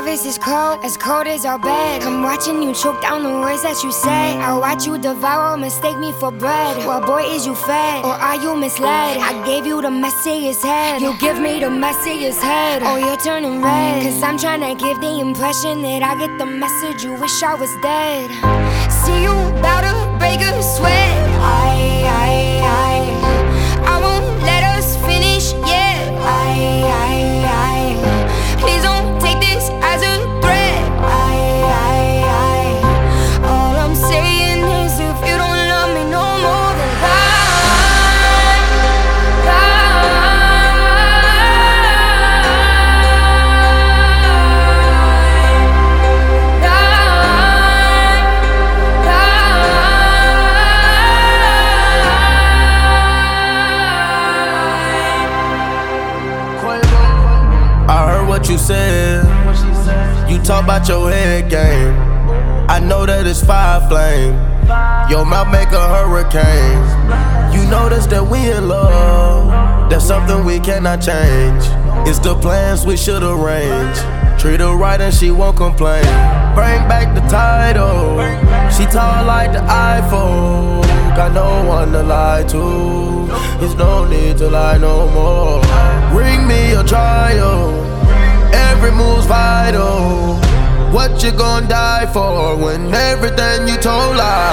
surface is cold as our bed. I'm watching you choke down the words that you say. I watch you devour, mistake me for bread. What boy is you fed, or are you misled? I gave you the messiest head, you give me the messiest head. Oh, you're turning red, cause I'm trying to give the impression that I get the message, you wish I was dead. See you about to break a sweat. I won't let us finish yet. Please don't take this as a threat. All I'm saying is if you don't love me no more, then what you said. You talk about your head game. I know that it's fire flame. Your mouth make a hurricane. You notice that we in love. That's something we cannot change. It's the plans we should arrange. Treat her right and she won't complain. Bring back the title. She tall like the Eiffel. Got no one to lie to. There's no need to lie no more. Bring me your trial. Every move's vital. What you gon' die for when everything you told lies?